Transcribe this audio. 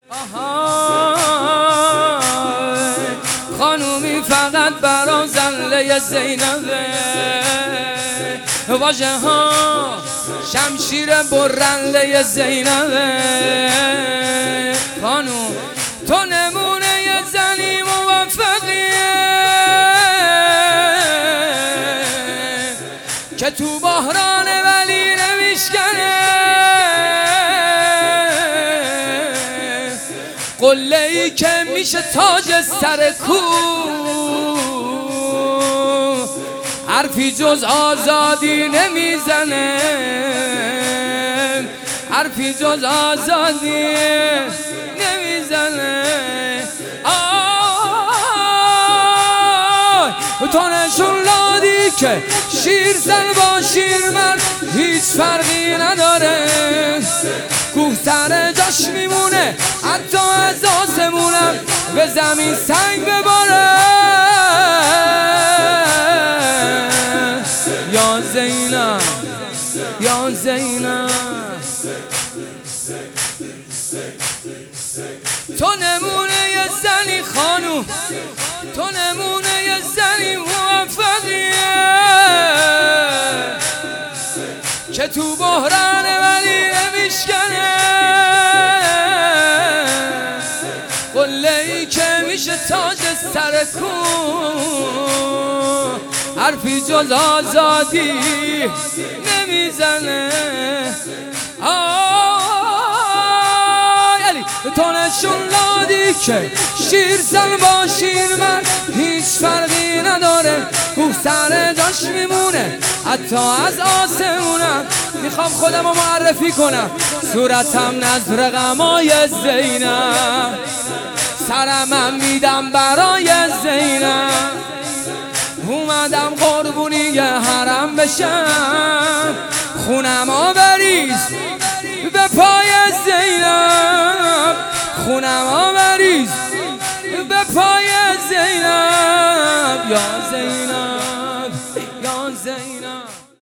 خانومی فقط برا زنله زینبه، واژه ها شمشیر برنده زینبه. خانوم تو نمونه یه زنی موفقیه که تو بحرانه ولی نمیشکنه، قله‌ای که میشه تاج سر کوه، حرفی جز آزادی نمیزنه، حرفی جز آزادی نمیزنه. تو نشون دادی که شیر زن با شیرمرد هیچ فرقی نداره، کوه سر جاش میمونه حتی از آسمونم به زمین سنگ بباره. یا زینب یا زینب تو نمونه یه زنی خانوم، تو نمونه یه زنی موفقیه که تو بحرانه ولی نمیشکنه، قله‌ای که میشه تاج سر کوه، حرفی جز آزادی نمیزنه. تو نشون دادی که شیر زن با شیرمرد هیچ فرقی نداره، کوه سر جاش میمونه حتی از آسمونم. میخوام خودم رو معرفی کنم، صورتم نظر غمای زینب، سرمم میدم برای زینب، اومدم قربونی حرم بشم، خونم آوریز به پای زینب، خونم آوریز به پای